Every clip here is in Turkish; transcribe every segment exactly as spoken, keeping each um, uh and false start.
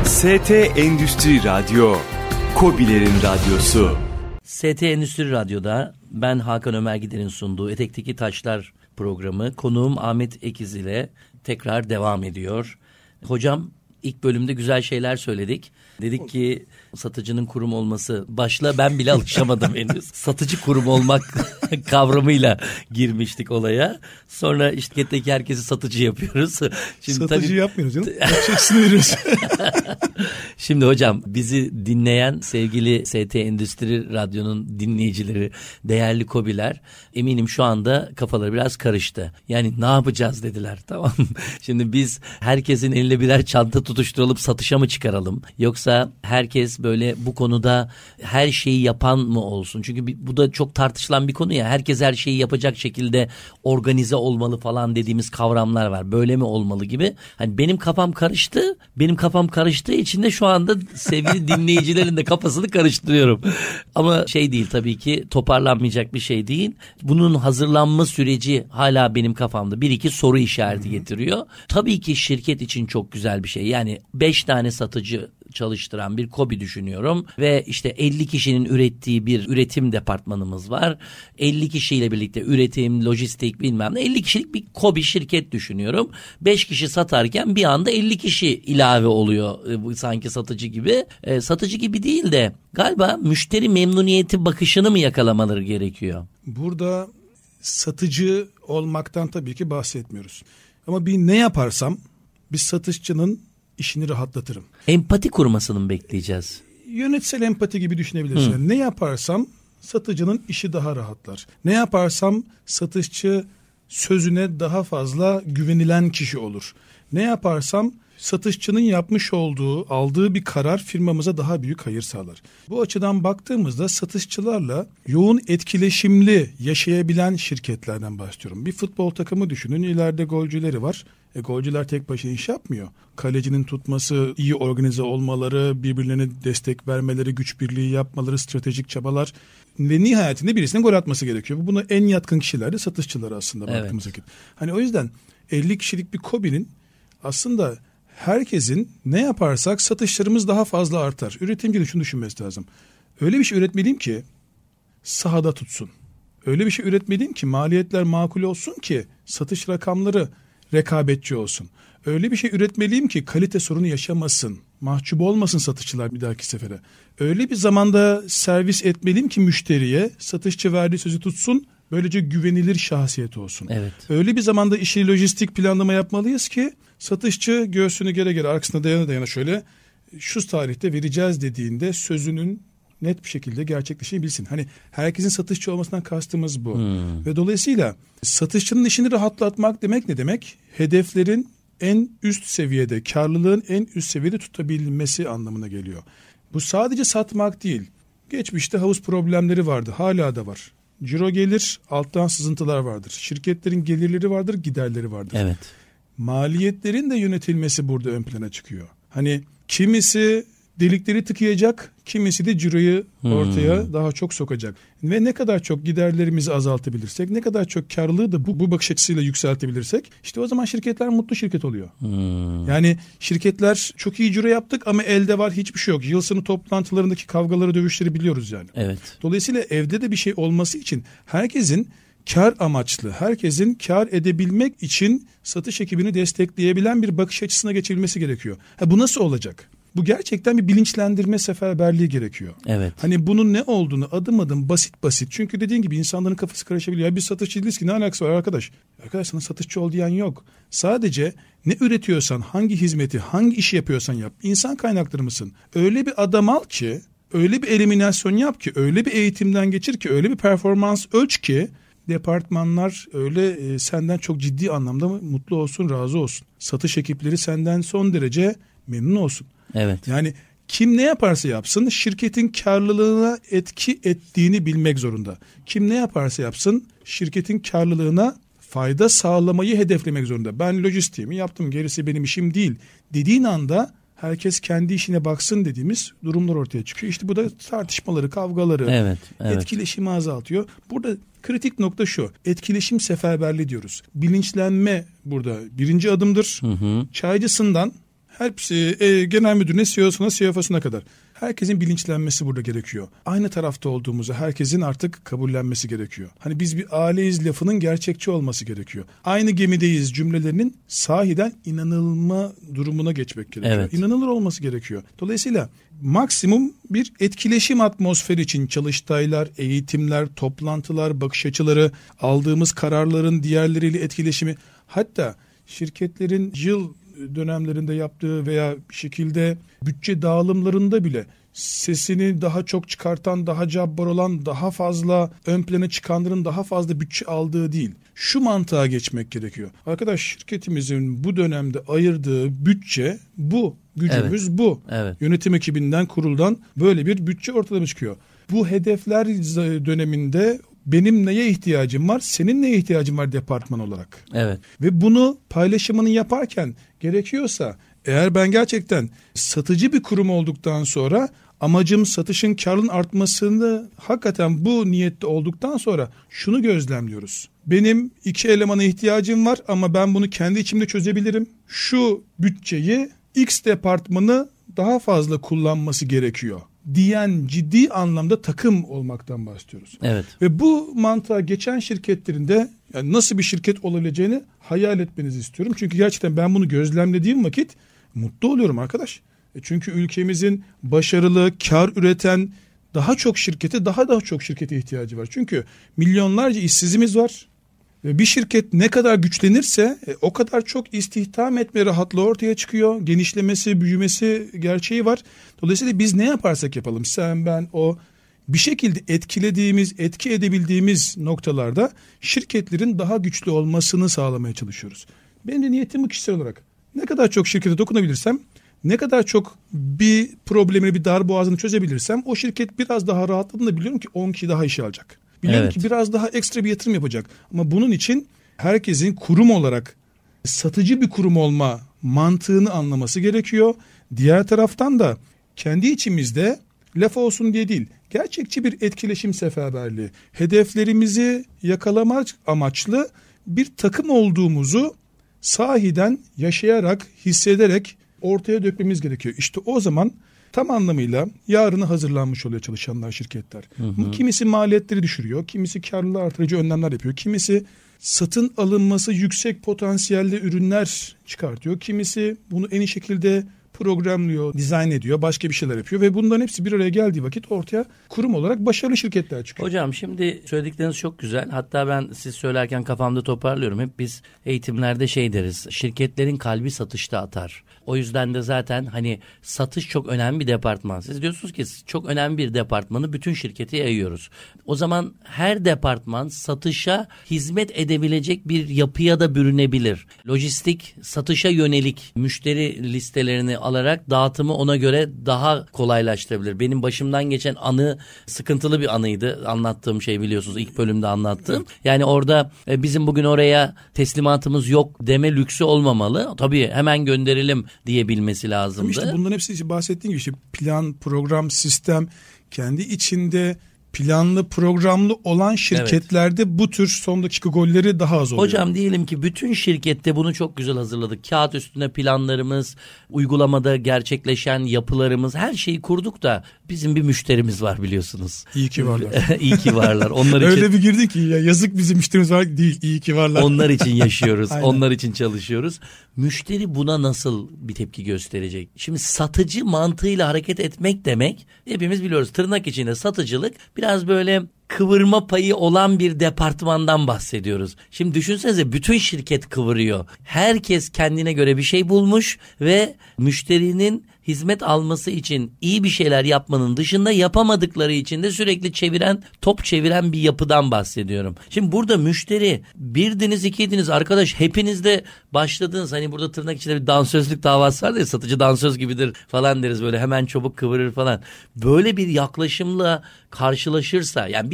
S T Endüstri Radyo, KOBİ'lerin radyosu. S T Endüstri Radyo'da ben Hakan Ömer Gider'in sunduğu Etekteki Taşlar programı konuğum Ahmet Ekiz ile tekrar devam ediyor. Hocam, ilk bölümde güzel şeyler söyledik. Dedik ki satıcının kurum olması, başla ben bile alışamadım henüz. Satıcı kurum olmak kavramıyla girmiştik olaya. Sonra şirketteki herkesi satıcı yapıyoruz. Şimdi satıcı tabii... yapmıyoruz canım. Yapışını veriyoruz. Şimdi hocam, bizi dinleyen sevgili S T Endüstri Radyo'nun dinleyicileri, değerli KOBİ'ler, eminim şu anda kafaları biraz karıştı. Yani ne yapacağız dediler, tamam mı? Şimdi biz herkesin eline birer çanta tutuşturalım, satışa mı çıkaralım? Yoksa herkes böyle bu konuda her şeyi yapan mı olsun? Çünkü bu da çok tartışılan bir konu ya. Herkes her şeyi yapacak şekilde organize olmalı falan dediğimiz kavramlar var. Böyle mi olmalı gibi. Hani benim kafam karıştı. Benim kafam karıştığı için de şu anda sevgili dinleyicilerin de kafasını karıştırıyorum. Ama şey değil tabii ki, toparlanmayacak bir şey değil. Bunun hazırlanma süreci hala benim kafamda bir iki soru işareti getiriyor. Tabii ki şirket için çok güzel bir şey. Yani beş tane satıcı çalıştıran bir KOBİ düşünüyorum ve işte elli kişinin ürettiği bir üretim departmanımız var. elli kişiyle birlikte üretim, lojistik bilmem ne, elli kişilik bir KOBİ şirket düşünüyorum. beş kişi satarken bir anda elli kişi ilave oluyor, bu sanki satıcı gibi. E, satıcı gibi değil de galiba müşteri memnuniyeti bakışını mı yakalamaları gerekiyor? Burada satıcı olmaktan tabii ki bahsetmiyoruz. Ama bir ne yaparsam bir satışçının işini rahatlatırım. Empati kurmasını mı bekleyeceğiz? Yönetsel empati gibi düşünebilirsin. Yani ne yaparsam satıcının işi daha rahatlar. Ne yaparsam satışçı sözüne daha fazla güvenilen kişi olur. Ne yaparsam satışçının yapmış olduğu, aldığı bir karar firmamıza daha büyük hayır sağlar. Bu açıdan baktığımızda satışçılarla yoğun etkileşimli yaşayabilen şirketlerden bahsediyorum. Bir futbol takımı düşünün, ileride golcüleri var. E, golcüler tek başına iş yapmıyor. Kalecinin tutması, iyi organize olmaları, birbirlerine destek vermeleri, güç birliği yapmaları, stratejik çabalar ve nihayetinde birisinin gol atması gerekiyor. Buna en yatkın kişiler de satışçılar aslında evet. baktığımız vakit. Hani o yüzden elli kişilik bir KOBİ'nin aslında herkesin ne yaparsak satışlarımız daha fazla artar. Üretimci de şunu düşünmesi lazım. Öyle bir şey üretmeliyim ki sahada tutsun. Öyle bir şey üretmeliyim ki maliyetler makul olsun ki satış rakamları rekabetçi olsun. Öyle bir şey üretmeliyim ki kalite sorunu yaşamasın. Mahcup olmasın satışçılar bir dahaki sefere. Öyle bir zamanda servis etmeliyim ki müşteriye satışçı verdiği sözü tutsun. Böylece güvenilir şahsiyet olsun. Evet. Öyle bir zamanda işi lojistik planlama yapmalıyız ki satışçı göğsünü gere gere arkasına dayana dayana şöyle şu tarihte vereceğiz dediğinde sözünün net bir şekilde gerçekleşebilsin. Hani herkesin satışçı olmasından kastımız bu. Hmm. Ve dolayısıyla satışçının işini rahatlatmak demek ne demek? Hedeflerin en üst seviyede, karlılığın en üst seviyede tutabilmesi anlamına geliyor. Bu sadece satmak değil. Geçmişte havuz problemleri vardı, hala da var. Ciro gelir, alttan sızıntılar vardır. Şirketlerin gelirleri vardır, giderleri vardır. Evet. Maliyetlerin de yönetilmesi burada ön plana çıkıyor. Hani kimisi delikleri tıkayacak, kimisi de ciroyu ortaya hmm. daha çok sokacak. Ve ne kadar çok giderlerimizi azaltabilirsek, ne kadar çok karlılığı da bu, bu bakış açısıyla yükseltebilirsek, işte o zaman şirketler mutlu şirket oluyor. Hmm. Yani şirketler çok iyi ciro yaptık ama elde var hiçbir şey yok. Yıl sonu toplantılarındaki kavgaları, dövüşleri biliyoruz yani. Evet. Dolayısıyla evde de bir şey olması için herkesin kar amaçlı, herkesin kar edebilmek için satış ekibini destekleyebilen bir bakış açısına geçebilmesi gerekiyor. Ha, bu nasıl olacak? Bu gerçekten bir bilinçlendirme seferberliği gerekiyor. Evet. Hani bunun ne olduğunu adım adım basit basit. Çünkü dediğin gibi insanların kafası karışabiliyor. Ya biz satışçı değiliz ki ne alakası var arkadaş? Arkadaş sana satışçı ol diyen yok. Sadece ne üretiyorsan, hangi hizmeti, hangi işi yapıyorsan yap. İnsan kaynakları mısın? Öyle bir adam al ki, öyle bir eliminasyon yap ki, öyle bir eğitimden geçir ki, öyle bir performans ölç ki departmanlar öyle e, senden çok ciddi anlamda mutlu olsun, razı olsun. Satış ekipleri senden son derece memnun olsun. Evet. Yani kim ne yaparsa yapsın şirketin karlılığına etki ettiğini bilmek zorunda. Kim ne yaparsa yapsın şirketin karlılığına fayda sağlamayı hedeflemek zorunda. Ben lojistiğimi yaptım, gerisi benim işim değil dediğin anda herkes kendi işine baksın dediğimiz durumlar ortaya çıkıyor. İşte bu da tartışmaları, kavgaları, evet, evet. etkileşimi azaltıyor. Burada kritik nokta şu: etkileşim seferberliği diyoruz. Bilinçlenme burada birinci adımdır. Hı hı. Çaycısından Hepsi e, genel müdürüne, C E O'suna, C F O'suna kadar. Herkesin bilinçlenmesi burada gerekiyor. Aynı tarafta olduğumuzu herkesin artık kabullenmesi gerekiyor. Hani biz bir aileyiz lafının gerçekçi olması gerekiyor. Aynı gemideyiz cümlelerinin sahiden inanılma durumuna geçmek gerekiyor. Evet. İnanılır olması gerekiyor. Dolayısıyla maksimum bir etkileşim atmosferi için çalıştaylar, eğitimler, toplantılar, bakış açıları, aldığımız kararların diğerleriyle etkileşimi, hatta şirketlerin yıl dönemlerinde yaptığı veya bir şekilde bütçe dağılımlarında bile sesini daha çok çıkartan, daha cabbar olan, daha fazla ön plana çıkanların daha fazla bütçe aldığı değil. Şu mantığa geçmek gerekiyor. Arkadaş, şirketimizin bu dönemde ayırdığı bütçe bu. Gücümüz evet. bu. Evet. Yönetim ekibinden, kuruldan böyle bir bütçe ortaya çıkıyor. Bu hedefler döneminde benim neye ihtiyacım var, senin neye ihtiyacın var departman olarak. Evet. Ve bunu paylaşımını yaparken gerekiyorsa, eğer ben gerçekten satıcı bir kurum olduktan sonra amacım satışın, karın artmasını hakikaten bu niyette olduktan sonra şunu gözlemliyoruz. Benim iki elemana ihtiyacım var ama ben bunu kendi içimde çözebilirim. Şu bütçeyi X departmanı daha fazla kullanması gerekiyor diyen ciddi anlamda takım olmaktan bahsediyoruz. Evet. Ve bu mantığa geçen şirketlerin de yani nasıl bir şirket olabileceğini hayal etmenizi istiyorum. Çünkü gerçekten ben bunu gözlemlediğim vakit mutlu oluyorum arkadaş. E çünkü ülkemizin başarılı, kar üreten daha çok şirkete, daha daha çok şirkete ihtiyacı var. Çünkü milyonlarca işsizimiz var. Ve bir şirket ne kadar güçlenirse e, o kadar çok istihdam etme rahatlığı ortaya çıkıyor. Genişlemesi, büyümesi gerçeği var. Dolayısıyla biz ne yaparsak yapalım, sen, ben, o, bir şekilde etkilediğimiz, etki edebildiğimiz noktalarda şirketlerin daha güçlü olmasını sağlamaya çalışıyoruz. Benim de niyetim bu kişisel olarak. Ne kadar çok şirkete dokunabilirsem, ne kadar çok bir problemini, bir darboğazını çözebilirsem o şirket biraz daha rahatladığında biliyorum ki on kişi daha işe alacak. Biliyorum evet. ki biraz daha ekstra bir yatırım yapacak. Ama bunun için herkesin kurum olarak satıcı bir kurum olma mantığını anlaması gerekiyor. Diğer taraftan da kendi içimizde laf olsun diye değil, gerçekçi bir etkileşim seferberliği, hedeflerimizi yakalamak amaçlı bir takım olduğumuzu sahiden yaşayarak, hissederek ortaya dökmemiz gerekiyor. İşte o zaman tam anlamıyla yarına hazırlanmış oluyor çalışanlar, şirketler. Hı hı. Kimisi maliyetleri düşürüyor, kimisi karlılığı artırıcı önlemler yapıyor, kimisi satın alınması yüksek potansiyelli ürünler çıkartıyor, kimisi bunu en iyi şekilde programlıyor, dizayn ediyor, başka bir şeyler yapıyor ve bunların hepsi bir araya geldiği vakit ortaya kurum olarak başarılı şirketler çıkıyor. Hocam şimdi söyledikleriniz çok güzel. Hatta ben siz söylerken kafamda toparlıyorum. Hep biz eğitimlerde şey deriz. Şirketlerin kalbi satışta atar. O yüzden de zaten hani satış çok önemli bir departman. Siz diyorsunuz ki çok önemli bir departmanı bütün şirkete yayıyoruz. O zaman her departman satışa hizmet edebilecek bir yapıya da bürünebilir. Lojistik satışa yönelik müşteri listelerini alarak dağıtımı ona göre daha kolaylaştırabilir. Benim başımdan geçen anı sıkıntılı bir anıydı. Anlattığım şey biliyorsunuz, ilk bölümde anlattım. Yani orada bizim bugün oraya teslimatımız yok deme lüksü olmamalı. Tabii hemen gönderelim diyebilmesi lazımdı. İşte bunların hepsi bahsettiğim gibi işte plan, program, sistem, kendi içinde planlı, programlı olan şirketlerde evet. bu tür son dakika golleri daha az oluyor. Hocam diyelim ki bütün şirkette bunu çok güzel hazırladık. Kağıt üstüne planlarımız, uygulamada gerçekleşen yapılarımız, her şeyi kurduk da bizim bir müşterimiz var biliyorsunuz. İyi ki varlar. İyi ki varlar. Onlar için öyle bir girdi ki ya yazık bizim müşterimiz var değil, iyi ki varlar. Onlar için yaşıyoruz. Onlar için çalışıyoruz. Müşteri buna nasıl bir tepki gösterecek? Şimdi satıcı mantığıyla hareket etmek demek, hepimiz biliyoruz, tırnak içinde satıcılık biraz böyle kıvırma payı olan bir departmandan bahsediyoruz. Şimdi düşünsenize, bütün şirket kıvırıyor. Herkes kendine göre bir şey bulmuş ve müşterinin hizmet alması için iyi bir şeyler yapmanın dışında yapamadıkları için de sürekli çeviren, top çeviren bir yapıdan bahsediyorum. Şimdi burada müşteri birdiniz, ikiydiniz arkadaş, hepiniz de başladınız. Hani burada tırnak içinde bir dansözlük davası var ya, satıcı dansöz gibidir falan deriz, böyle hemen çabuk kıvırır falan. Böyle bir yaklaşımla karşılaşırsa, yani biz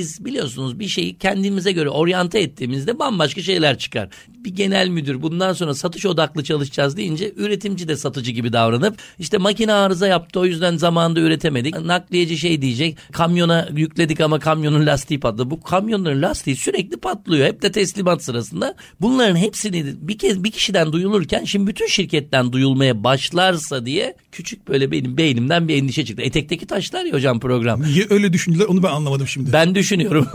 biz biliyorsunuz bir şeyi kendimize göre oryante ettiğimizde bambaşka şeyler çıkar. Bir genel müdür bundan sonra satış odaklı çalışacağız deyince üretimci de satıcı gibi davranıp işte makine arıza yaptı o yüzden zamanında üretemedik. Nakliyeci şey diyecek, kamyona yükledik ama kamyonun lastiği patladı. Bu kamyonların lastiği sürekli patlıyor. Hep de teslimat sırasında. Bunların hepsini bir kez bir kişiden duyulurken şimdi bütün şirketten duyulmaya başlarsa diye küçük böyle benim beynimden bir endişe çıktı. Etekteki taşlar ya hocam program. Niye öyle düşündüler onu ben anlamadım şimdi. Ben düşünüyorum.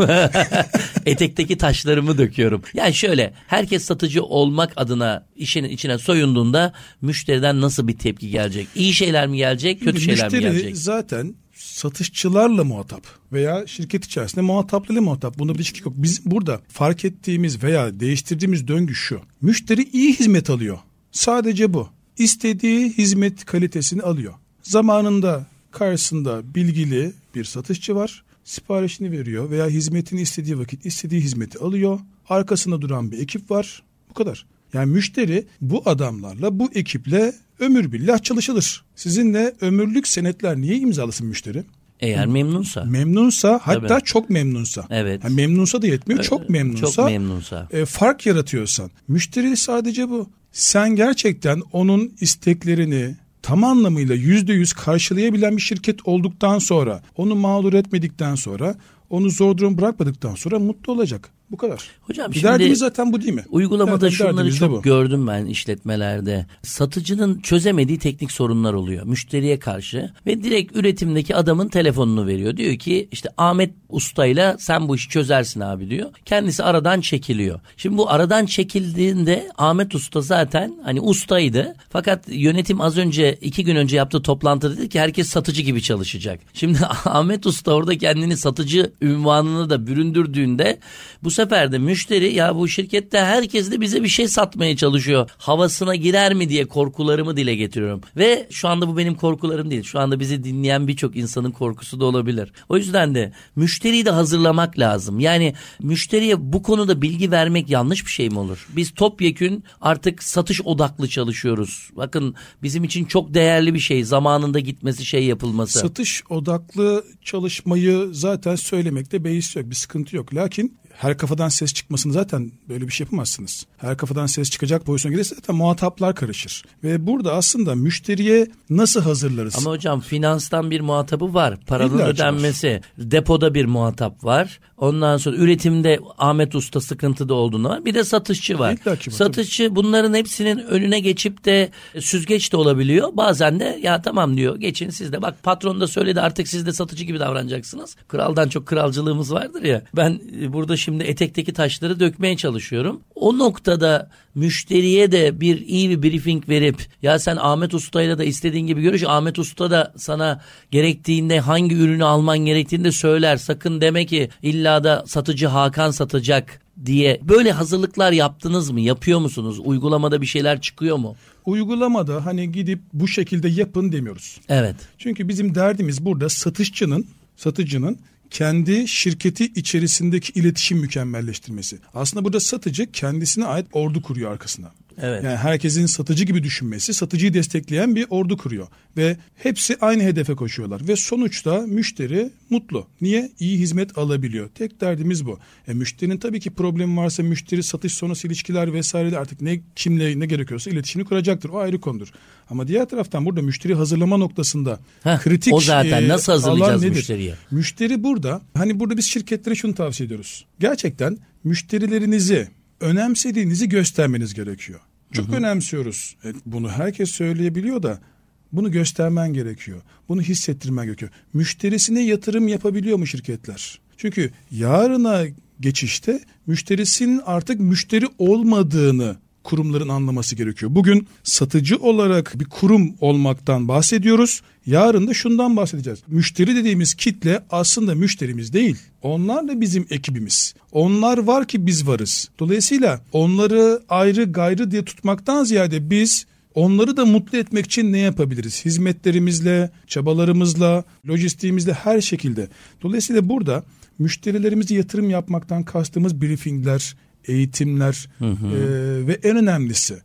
Etekteki taşlarımı döküyorum. Yani şöyle, herkes satıcı olmak adına işin içine soyunduğunda müşteriden nasıl bir tepki gelecek? İyi şeyler mi gelecek, kötü Şimdi şeyler mi gelecek? Müşteri zaten satışçılarla muhatap veya şirket içerisinde muhataplıyla muhatap. Bunda bir ilişki yok. Biz burada fark ettiğimiz veya değiştirdiğimiz döngü şu. Müşteri iyi hizmet alıyor. Sadece bu. İstediği hizmet kalitesini alıyor. Zamanında karşısında bilgili bir satışçı var. Siparişini veriyor veya hizmetini istediği vakit istediği hizmeti alıyor. Arkasında duran bir ekip var. Bu kadar. Yani müşteri bu adamlarla, bu ekiple ömür billah çalışılır. Sizinle ömürlük senetler niye imzalasın müşteri? Eğer memnunsa. Memnunsa, hatta Tabii. çok memnunsa. Evet. Yani memnunsa da yetmiyor, çok memnunsa. Çok memnunsa. E, fark yaratıyorsan. Müşteri sadece bu. Sen gerçekten onun isteklerini tam anlamıyla yüzde yüz karşılayabilen bir şirket olduktan sonra, onu mağdur etmedikten sonra, onu zor durum bırakmadıktan sonra mutlu olacak. Bu kadar. Hocam bir şimdi derdimiz zaten bu değil mi? Uygulamada Derdimiz şunları çok bu. gördüm ben işletmelerde. Satıcının çözemediği teknik sorunlar oluyor müşteriye karşı ve direkt üretimdeki adamın telefonunu veriyor. Diyor ki işte Ahmet Usta'yla sen bu işi çözersin abi diyor. Kendisi aradan çekiliyor. Şimdi bu aradan çekildiğinde Ahmet Usta zaten hani ustaydı. Fakat yönetim az önce iki gün önce yaptığı toplantıda dedi ki herkes satıcı gibi çalışacak. Şimdi Ahmet Usta orada kendini satıcı ünvanını da büründürdüğünde bu sefer de müşteri ya bu şirkette herkes de bize bir şey satmaya çalışıyor havasına girer mi diye korkularımı dile getiriyorum. Ve şu anda bu benim korkularım değil. Şu anda bizi dinleyen birçok insanın korkusu da olabilir. O yüzden de müşteriyi de hazırlamak lazım. Yani müşteriye bu konuda bilgi vermek yanlış bir şey mi olur? Biz topyekün artık satış odaklı çalışıyoruz. Bakın bizim için çok değerli bir şey. Zamanında gitmesi, şey yapılması. Satış odaklı çalışmayı zaten söylemekte beis yok. Bir sıkıntı yok. Lakin her kafadan ses çıkmasını zaten böyle bir şey yapamazsınız. Her kafadan ses çıkacak pozisyona gelirse zaten muhataplar karışır. Ve burada aslında müşteriye nasıl hazırlarız? Ama hocam finanstan bir muhatabı var. Paranın İlla ödenmesi. Var. Depoda bir muhatap var. Ondan sonra üretimde Ahmet Usta sıkıntıda olduğunu var. Bir de satışçı var. var Satışçı tabii. Bunların hepsinin önüne geçip de süzgeç de olabiliyor. Bazen de ya tamam diyor geçin siz de. Bak patron da söyledi artık siz de satıcı gibi davranacaksınız. Kraldan çok kralcılığımız vardır ya. Ben burada şimdi etekteki taşları dökmeye çalışıyorum. O noktada müşteriye de bir iyi bir briefing verip ya sen Ahmet Usta'yla da istediğin gibi görüş. Ahmet Usta da sana gerektiğinde hangi ürünü alman gerektiğini de söyler. Sakın deme ki illa da satıcı Hakan satacak diye. Böyle hazırlıklar yaptınız mı? Yapıyor musunuz? Uygulamada bir şeyler çıkıyor mu? Uygulamada hani gidip bu şekilde yapın demiyoruz. Evet. Çünkü bizim derdimiz burada satışçının, satıcının kendi şirketi içerisindeki iletişim mükemmelleştirmesi. Aslında burada satıcı kendisine ait ordu kuruyor arkasına. Evet. Yani herkesin satıcı gibi düşünmesi, satıcıyı destekleyen bir ordu kuruyor. Ve hepsi aynı hedefe koşuyorlar. Ve sonuçta müşteri mutlu. Niye? İyi hizmet alabiliyor. Tek derdimiz bu. E, müşterinin tabii ki problemi varsa müşteri satış sonrası ilişkiler vesaire artık ne kimle ne gerekiyorsa iletişimini kuracaktır. O ayrı konudur. Ama diğer taraftan burada müşteri hazırlama noktasında Heh, kritik o zaten e, nasıl hazırlayacağız müşteriye? Müşteri burada hani burada biz şirketlere şunu tavsiye ediyoruz. Gerçekten müşterilerinizi önemsediğinizi göstermeniz gerekiyor. Çok hı hı. önemsiyoruz. Evet, bunu herkes söyleyebiliyor da bunu göstermen gerekiyor. Bunu hissettirmen gerekiyor. Müşterisine yatırım yapabiliyor mu şirketler? Çünkü yarına geçişte müşterisinin artık müşteri olmadığını kurumların anlaması gerekiyor. Bugün satıcı olarak bir kurum olmaktan bahsediyoruz. Yarın da şundan bahsedeceğiz. Müşteri dediğimiz kitle aslında müşterimiz değil. Onlar da bizim ekibimiz. Onlar var ki biz varız. Dolayısıyla onları ayrı gayrı diye tutmaktan ziyade biz onları da mutlu etmek için ne yapabiliriz? Hizmetlerimizle, çabalarımızla, lojistiğimizle her şekilde. Dolayısıyla burada müşterilerimize yatırım yapmaktan kastımız briefingler, eğitimler hı hı. E, ve en önemlisi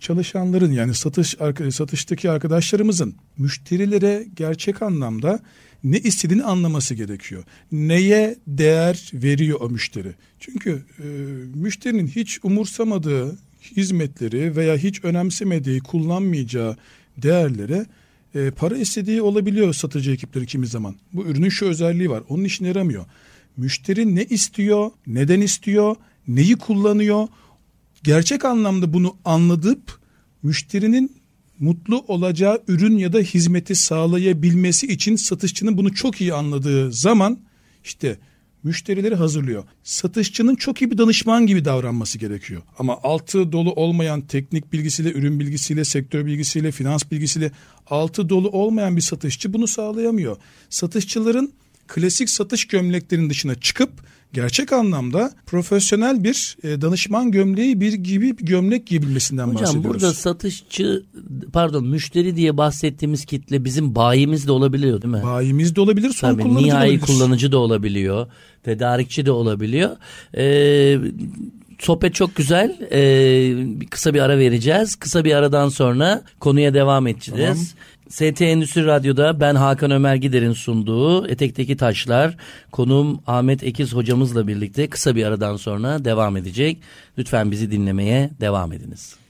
çalışanların yani satış satıştaki arkadaşlarımızın müşterilere gerçek anlamda ne istediğini anlaması gerekiyor. Neye değer veriyor o müşteri? Çünkü e, müşterinin hiç umursamadığı hizmetleri veya hiç önemsemediği, kullanmayacağı değerlere e, para istediği olabiliyor satıcı ekipleri kimi zaman. Bu ürünün şu özelliği var, onun işine yaramıyor. Müşteri ne istiyor, neden istiyor, neyi kullanıyor? Gerçek anlamda bunu anladıp müşterinin mutlu olacağı ürün ya da hizmeti sağlayabilmesi için satışçının bunu çok iyi anladığı zaman işte müşterileri hazırlıyor. Satışçının çok iyi bir danışman gibi davranması gerekiyor. Ama altı dolu olmayan teknik bilgisiyle, ürün bilgisiyle, sektör bilgisiyle, finans bilgisiyle altı dolu olmayan bir satışçı bunu sağlayamıyor. Satışçıların klasik satış gömleklerinin dışına çıkıp gerçek anlamda profesyonel bir e, danışman gömleği bir gibi bir gömlek giyebilmesinden Hocam, bahsediyoruz. Hocam burada satışçı pardon müşteri diye bahsettiğimiz kitle bizim bayimiz de olabiliyor değil mi? Bayimiz de olabilir, son Tabii, kullanıcı da nihai olabilir. kullanıcı da olabiliyor, tedarikçi de olabiliyor. Ee, sohbet çok güzel. Ee, kısa bir ara vereceğiz. Kısa bir aradan sonra konuya devam edeceğiz. Tamam. S T Endüstri Radyo'da ben Hakan Ömer Gider'in sunduğu Etekteki Taşlar, konuğum Ahmet Ekiz hocamızla birlikte kısa bir aradan sonra devam edecek. Lütfen bizi dinlemeye devam ediniz.